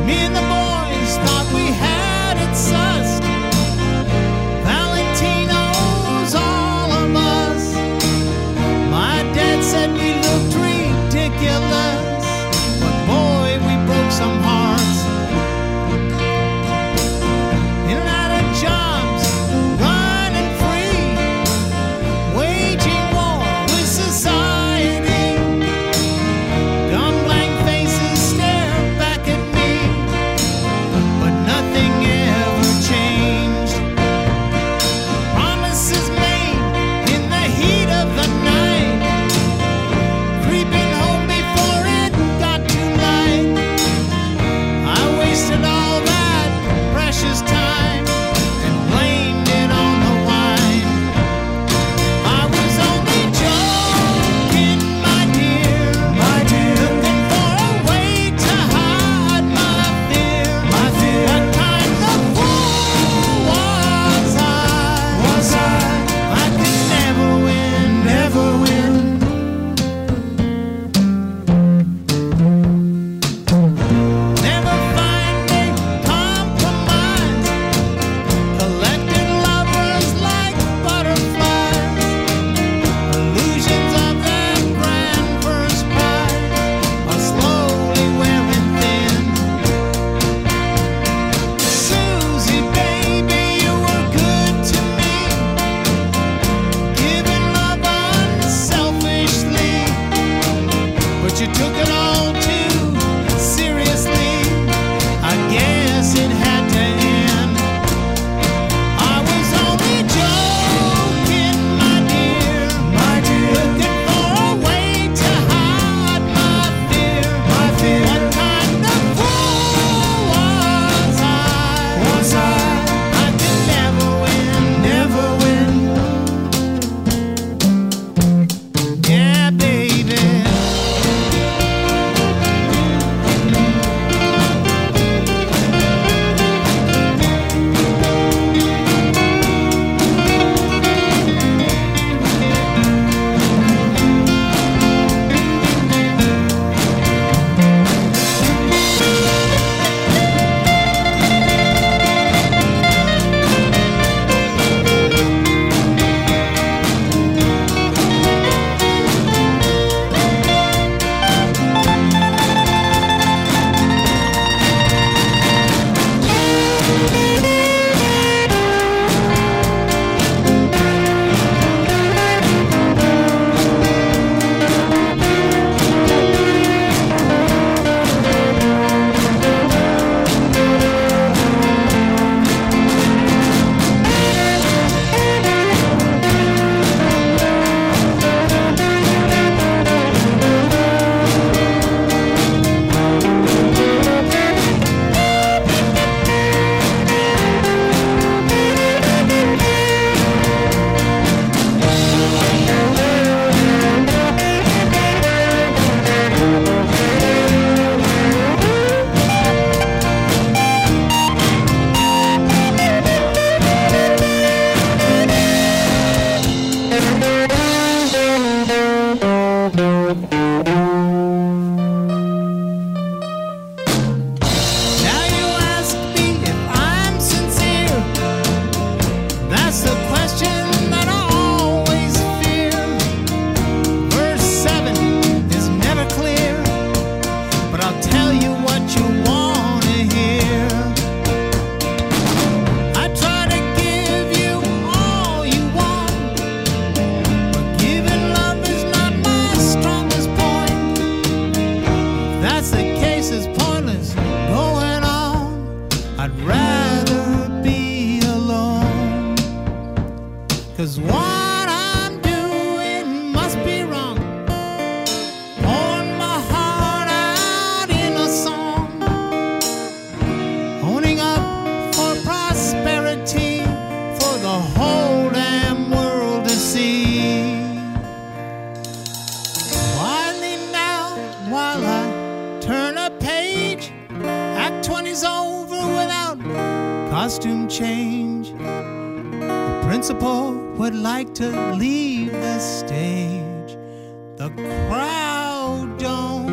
Me and the boys thought we had it sussed. Valentino's all of us. My dad said we looked ridiculous, but boy, we broke some hearts. In and out of jobs, running free, waging war with society. Dumb blank faces stare back at me, but nothing ever changed. Promises made in the heat of the night, creeping home before it got too light. I wasted all that precious time and blamed it on the wine. I was only joking, my dear, looking for a way to hide my fear. What kind of fool was I? I could never win, never win. Never find a compromise. Collected lovers like butterflies. Illusions of that grand first prize are slowly wearing thin. Susie, baby, you were good to me, giving love unselfishly, but you took it all too seriously. I guess it had to end. I was only joking, my dear, looking for a way to hide my fear. What kind of fool was I? I could never win, never win. Yeah, baby. Now you ask me if I'm sincere. That's the question that I always fear. Verse 7 is never clear, but I'll tell you what you wanna hear. I try to give you all you want, but giving love is not my strongest point. If that's the case, it's pointless going on. I'd rather be alone, 'cause what I'm doing must be wrong. Pouring my heart out in a song, owning up for prosperity for the whole damn world to see. Quietly now, while I turn a page, Act 20's over without costume change. The principal would like to leave the stage. The crowd don't